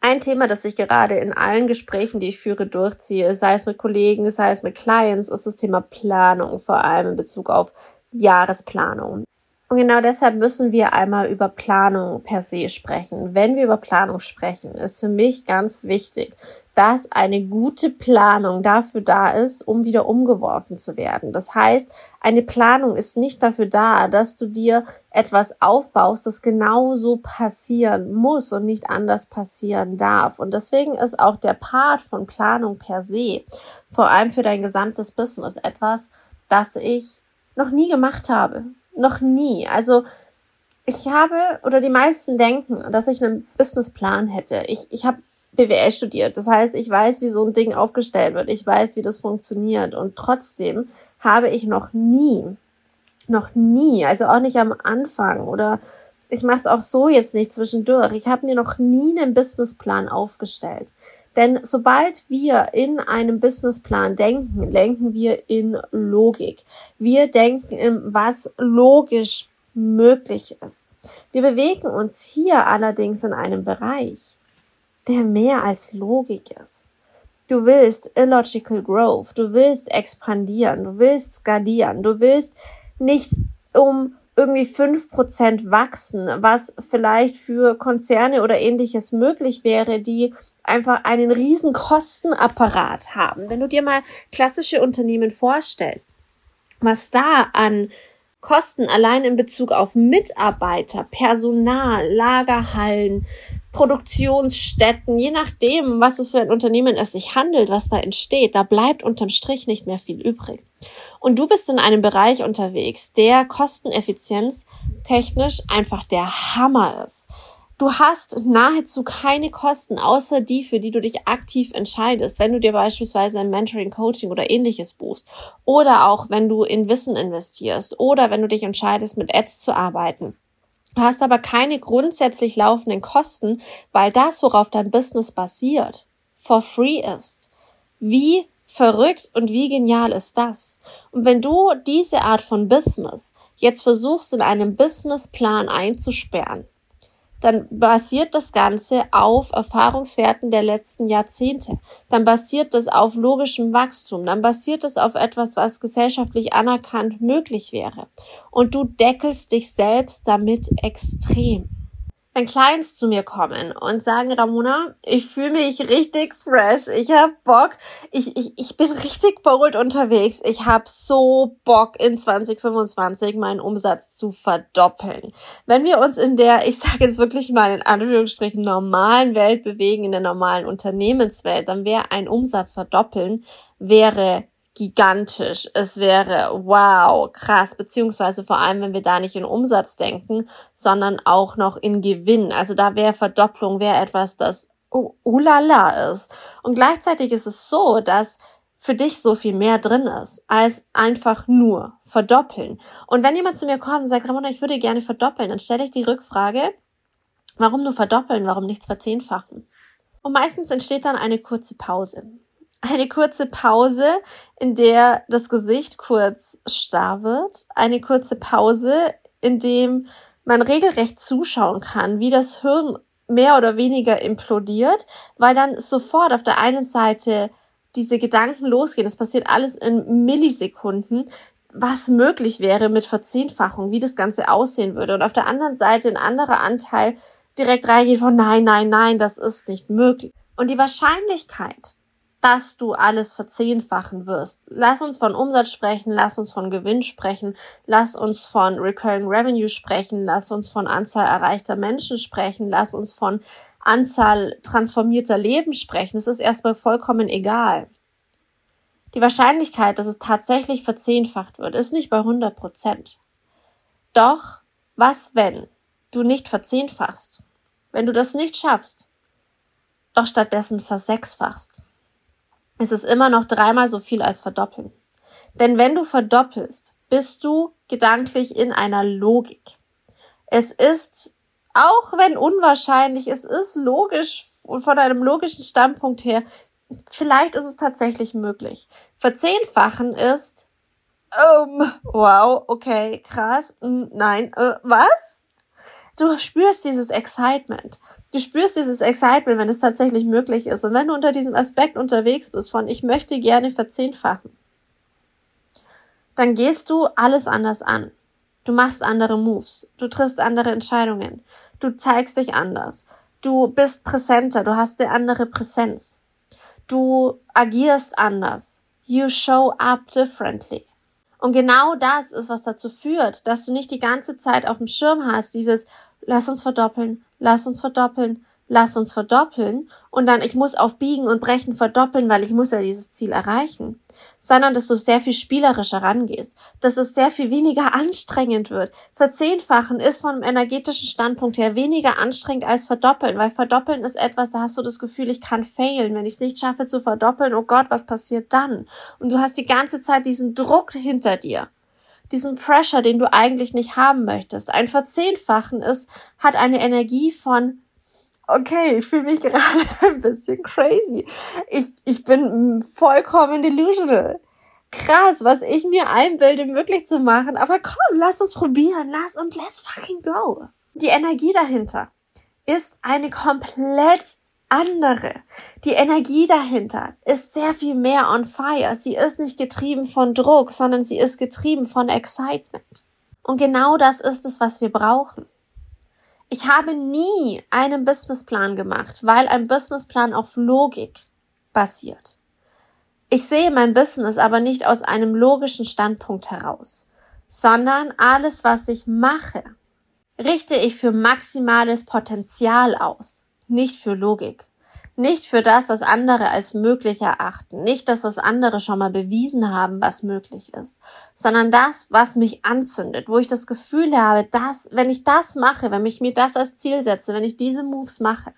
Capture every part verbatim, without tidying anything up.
Ein Thema, das ich gerade in allen Gesprächen, die ich führe, durchziehe, sei es mit Kollegen, sei es mit Clients, ist das Thema Planung, vor allem in Bezug auf Jahresplanung. Und genau deshalb müssen wir einmal über Planung per se sprechen. Wenn wir über Planung sprechen, ist für mich ganz wichtig, dass eine gute Planung dafür da ist, um wieder umgeworfen zu werden. Das heißt, eine Planung ist nicht dafür da, dass du dir etwas aufbaust, das genauso passieren muss und nicht anders passieren darf. Und deswegen ist auch der Part von Planung per se, vor allem für dein gesamtes Business, etwas, das ich noch nie gemacht habe. Noch nie. Also ich habe, oder die meisten denken, dass ich einen Businessplan hätte. Ich, ich habe B W L studiert. Das heißt, ich weiß, wie so ein Ding aufgestellt wird. Ich weiß, wie das funktioniert. Und trotzdem habe ich noch nie, noch nie, also auch nicht am Anfang oder ich mache es auch so jetzt nicht zwischendurch. Ich habe mir noch nie einen Businessplan aufgestellt. Denn sobald wir in einem Businessplan denken, denken wir in Logik. Wir denken in was logisch möglich ist. Wir bewegen uns hier allerdings in einem Bereich, der mehr als Logik ist. Du willst illogical growth, du willst expandieren, du willst skalieren, du willst nicht um irgendwie fünf Prozent wachsen, was vielleicht für Konzerne oder Ähnliches möglich wäre, die einfach einen riesen Kostenapparat haben. Wenn du dir mal klassische Unternehmen vorstellst, was da an Kosten allein in Bezug auf Mitarbeiter, Personal, Lagerhallen, Produktionsstätten, je nachdem, was es für ein Unternehmen es sich handelt, was da entsteht, da bleibt unterm Strich nicht mehr viel übrig. Und du bist in einem Bereich unterwegs, der kosteneffizienz technisch einfach der Hammer ist. Du hast nahezu keine Kosten, außer die, für die du dich aktiv entscheidest, wenn du dir beispielsweise ein Mentoring, Coaching oder Ähnliches buchst. Oder auch, wenn du in Wissen investierst oder wenn du dich entscheidest, mit Ads zu arbeiten. Du hast aber keine grundsätzlich laufenden Kosten, weil das, worauf dein Business basiert, for free ist. Wie verrückt und wie genial ist das? Und wenn du diese Art von Business jetzt versuchst, in einem Businessplan einzusperren, dann basiert das Ganze auf Erfahrungswerten der letzten Jahrzehnte. Dann basiert das auf logischem Wachstum. Dann basiert es auf etwas, was gesellschaftlich anerkannt möglich wäre. Und du deckelst dich selbst damit extrem. Wenn Clients zu mir kommen und sagen, Ramona, ich fühle mich richtig fresh, ich habe Bock, ich, ich, ich bin richtig bold unterwegs, ich habe so Bock in zwanzig fünfundzwanzig meinen Umsatz zu verdoppeln. Wenn wir uns in der, ich sage jetzt wirklich mal in Anführungsstrichen, normalen Welt bewegen, in der normalen Unternehmenswelt, dann wäre ein Umsatz verdoppeln, wäre gigantisch. Es wäre wow, krass, beziehungsweise vor allem, wenn wir da nicht in Umsatz denken, sondern auch noch in Gewinn. Also da wäre Verdopplung, wäre etwas, das oh, ulala ist. Und gleichzeitig ist es so, dass für dich so viel mehr drin ist, als einfach nur verdoppeln. Und wenn jemand zu mir kommt und sagt, Ramona, ich würde gerne verdoppeln, dann stelle ich die Rückfrage, warum nur verdoppeln, warum nichts verzehnfachen? Und meistens entsteht dann eine kurze Pause. Eine kurze Pause, in der das Gesicht kurz starr wird. Eine kurze Pause, in dem man regelrecht zuschauen kann, wie das Hirn mehr oder weniger implodiert, weil dann sofort auf der einen Seite diese Gedanken losgehen. Das passiert alles in Millisekunden, was möglich wäre mit Verzehnfachung, wie das Ganze aussehen würde. Und auf der anderen Seite ein anderer Anteil direkt reingeht von nein, nein, nein, das ist nicht möglich. Und die Wahrscheinlichkeit, dass du alles verzehnfachen wirst. Lass uns von Umsatz sprechen, lass uns von Gewinn sprechen, lass uns von Recurring Revenue sprechen, lass uns von Anzahl erreichter Menschen sprechen, lass uns von Anzahl transformierter Leben sprechen. Es ist erstmal vollkommen egal. Die Wahrscheinlichkeit, dass es tatsächlich verzehnfacht wird, ist nicht bei hundert Prozent. Doch, was wenn du nicht verzehnfachst? Wenn du das nicht schaffst, doch stattdessen versechsfachst? Es ist immer noch dreimal so viel als verdoppeln. Denn wenn du verdoppelst, bist du gedanklich in einer Logik. Es ist, auch wenn unwahrscheinlich, es ist logisch, von einem logischen Standpunkt her, vielleicht ist es tatsächlich möglich. Verzehnfachen ist, ähm, wow, okay, krass, nein, äh, was? Du spürst dieses Excitement. Du spürst dieses Excitement, wenn es tatsächlich möglich ist. Und wenn du unter diesem Aspekt unterwegs bist von ich möchte gerne verzehnfachen, dann gehst du alles anders an. Du machst andere Moves, du triffst andere Entscheidungen, du zeigst dich anders, du bist präsenter, du hast eine andere Präsenz, du agierst anders, you show up differently. Und genau das ist, was dazu führt, dass du nicht die ganze Zeit auf dem Schirm hast, dieses lass uns verdoppeln, lass uns verdoppeln, lass uns verdoppeln und dann ich muss auf Biegen und Brechen verdoppeln, weil ich muss ja dieses Ziel erreichen, sondern dass du sehr viel spielerischer rangehst, dass es sehr viel weniger anstrengend wird. Verzehnfachen ist vom energetischen Standpunkt her weniger anstrengend als verdoppeln, weil verdoppeln ist etwas, da hast du das Gefühl, ich kann failen, wenn ich es nicht schaffe zu verdoppeln, oh Gott, was passiert dann? Und du hast die ganze Zeit diesen Druck hinter dir. Diesen Pressure, den du eigentlich nicht haben möchtest. Ein Verzehnfachen ist, hat eine Energie von okay, ich fühle mich gerade ein bisschen crazy. Ich, ich bin vollkommen delusional. Krass, was ich mir einbilde, möglich zu machen. Aber komm, lass uns probieren. Lass uns, let's fucking go. Die Energie dahinter ist eine komplett andere. Die Energie dahinter ist sehr viel mehr on fire. Sie ist nicht getrieben von Druck, sondern sie ist getrieben von Excitement. Und genau das ist es, was wir brauchen. Ich habe nie einen Businessplan gemacht, weil ein Businessplan auf Logik basiert. Ich sehe mein Business aber nicht aus einem logischen Standpunkt heraus, sondern alles, was ich mache, richte ich für maximales Potenzial aus, nicht für Logik. Nicht für das, was andere als möglich erachten, nicht das, was andere schon mal bewiesen haben, was möglich ist, sondern das, was mich anzündet, wo ich das Gefühl habe, dass, wenn ich das mache, wenn ich mir das als Ziel setze, wenn ich diese Moves mache,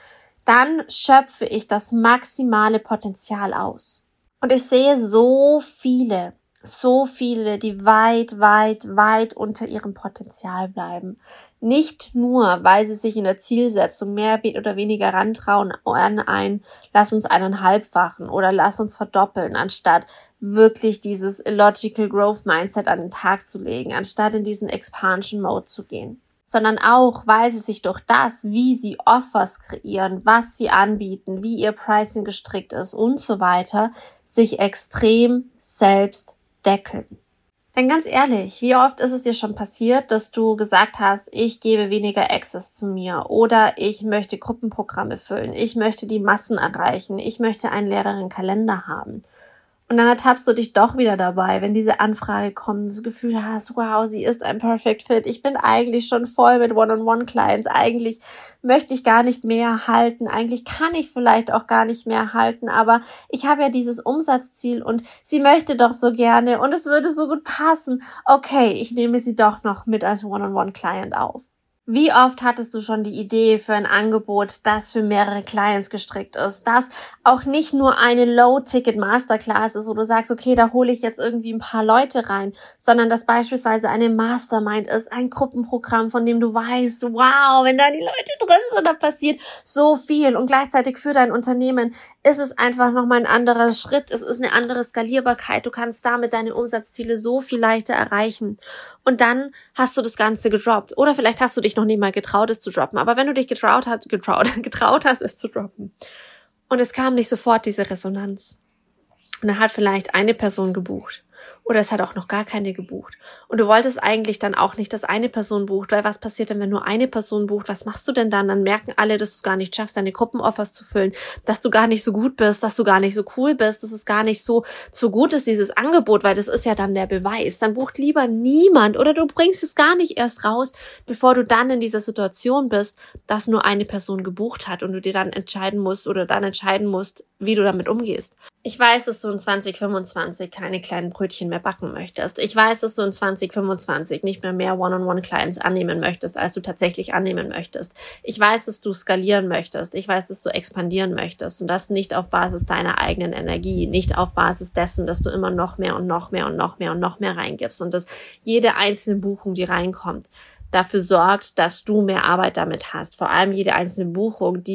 dann schöpfe ich das maximale Potenzial aus. Und ich sehe so viele, so viele, die weit, weit, weit unter ihrem Potenzial bleiben. Nicht nur, weil sie sich in der Zielsetzung mehr oder weniger rantrauen an ein, lass uns eineinhalbfachen oder lass uns verdoppeln, anstatt wirklich dieses Illogical Growth Mindset an den Tag zu legen, anstatt in diesen Expansion Mode zu gehen. Sondern auch, weil sie sich durch das, wie sie Offers kreieren, was sie anbieten, wie ihr Pricing gestrickt ist und so weiter, sich extrem selbst deckeln. Denn ganz ehrlich, wie oft ist es dir schon passiert, dass du gesagt hast, ich gebe weniger Access zu mir oder ich möchte Gruppenprogramme füllen, ich möchte die Massen erreichen, ich möchte einen leeren Kalender haben. Und dann ertappst du dich doch wieder dabei, wenn diese Anfrage kommt, und das Gefühl hast, wow, sie ist ein Perfect Fit, ich bin eigentlich schon voll mit One-on-One-Clients, eigentlich möchte ich gar nicht mehr halten, eigentlich kann ich vielleicht auch gar nicht mehr halten, aber ich habe ja dieses Umsatzziel und sie möchte doch so gerne und es würde so gut passen. Okay, ich nehme sie doch noch mit als One-on-One-Client auf. Wie oft hattest du schon die Idee für ein Angebot, das für mehrere Clients gestrickt ist, das auch nicht nur eine Low-Ticket-Masterclass ist, wo du sagst, okay, da hole ich jetzt irgendwie ein paar Leute rein, sondern das beispielsweise eine Mastermind ist, ein Gruppenprogramm, von dem du weißt, wow, wenn da die Leute drin sind, da passiert so viel und gleichzeitig für dein Unternehmen ist es einfach nochmal ein anderer Schritt, es ist eine andere Skalierbarkeit, du kannst damit deine Umsatzziele so viel leichter erreichen und dann hast du das Ganze gedroppt oder vielleicht hast du dich noch nie mal getraut, es zu droppen. Aber wenn du dich getraut hast, getraut, getraut hast, es zu droppen und es kam nicht sofort diese Resonanz und dann hat vielleicht eine Person gebucht oder es hat auch noch gar keine gebucht und du wolltest eigentlich dann auch nicht, dass eine Person bucht, weil was passiert denn, wenn nur eine Person bucht? Was machst du denn dann? Dann merken alle, dass du es gar nicht schaffst, deine Gruppenoffers zu füllen, dass du gar nicht so gut bist, dass du gar nicht so cool bist, dass es gar nicht so so gut ist, dieses Angebot, weil das ist ja dann der Beweis. Dann bucht lieber niemand oder du bringst es gar nicht erst raus, bevor du dann in dieser Situation bist, dass nur eine Person gebucht hat und du dir dann entscheiden musst oder dann entscheiden musst, wie du damit umgehst. Ich weiß, dass du in zwanzig fünfundzwanzig keine kleinen Brötchen mehr backen möchtest. Ich weiß, dass du in zwanzig fünfundzwanzig nicht mehr mehr One-on-One-Clients annehmen möchtest, als du tatsächlich annehmen möchtest. Ich weiß, dass du skalieren möchtest. Ich weiß, dass du expandieren möchtest und das nicht auf Basis deiner eigenen Energie, nicht auf Basis dessen, dass du immer noch mehr und noch mehr und noch mehr und noch mehr reingibst und dass jede einzelne Buchung, die reinkommt, dafür sorgt, dass du mehr Arbeit damit hast. Vor allem jede einzelne Buchung, die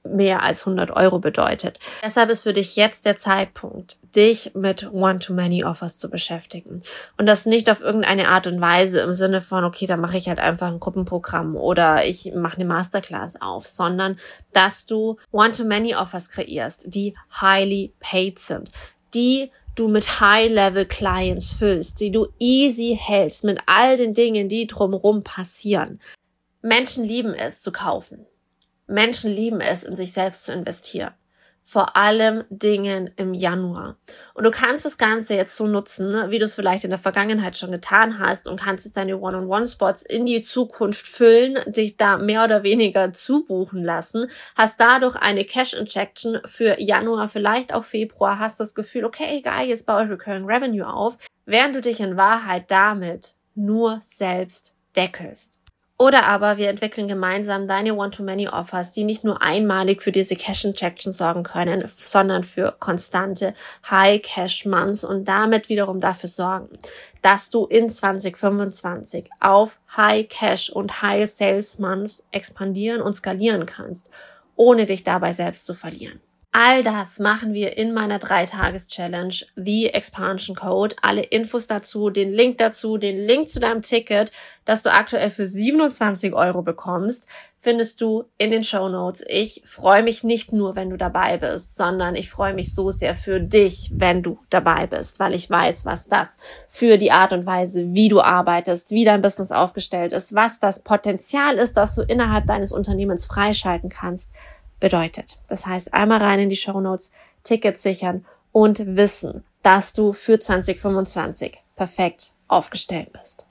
mehr als hundert Euro bedeutet. Deshalb ist für dich jetzt der Zeitpunkt, dich mit One-to-Many-Offers zu beschäftigen. Und das nicht auf irgendeine Art und Weise im Sinne von, okay, dann mache ich halt einfach ein Gruppenprogramm oder ich mache eine Masterclass auf, sondern dass du One-to-Many-Offers kreierst, die highly paid sind, die du mit High-Level-Clients füllst, die du easy hältst mit all den Dingen, die drumherum passieren. Menschen lieben es zu kaufen. Menschen lieben es, in sich selbst zu investieren. Vor allem Dingen im Januar. Und du kannst das Ganze jetzt so nutzen, wie du es vielleicht in der Vergangenheit schon getan hast und kannst jetzt deine One-on-One-Spots in die Zukunft füllen, dich da mehr oder weniger zubuchen lassen, hast dadurch eine Cash-Injection für Januar, vielleicht auch Februar, hast das Gefühl, okay, geil, jetzt baue ich Recurring Revenue auf, während du dich in Wahrheit damit nur selbst deckelst. Oder aber wir entwickeln gemeinsam deine One-to-Many-Offers, die nicht nur einmalig für diese Cash-Injection sorgen können, sondern für konstante High-Cash-Months und damit wiederum dafür sorgen, dass du in zwanzig fünfundzwanzig auf High-Cash- und High-Sales-Months expandieren und skalieren kannst, ohne dich dabei selbst zu verlieren. All das machen wir in meiner drei-Tages-Challenge, The Expansion Code. Alle Infos dazu, den Link dazu, den Link zu deinem Ticket, das du aktuell für siebenundzwanzig Euro bekommst, findest du in den Shownotes. Ich freue mich nicht nur, wenn du dabei bist, sondern ich freue mich so sehr für dich, wenn du dabei bist, weil ich weiß, was das für die Art und Weise, wie du arbeitest, wie dein Business aufgestellt ist, was das Potenzial ist, das du innerhalb deines Unternehmens freischalten kannst, bedeutet. Das heißt, einmal rein in die Shownotes, Tickets sichern und wissen, dass du für zwanzig fünfundzwanzig perfekt aufgestellt bist.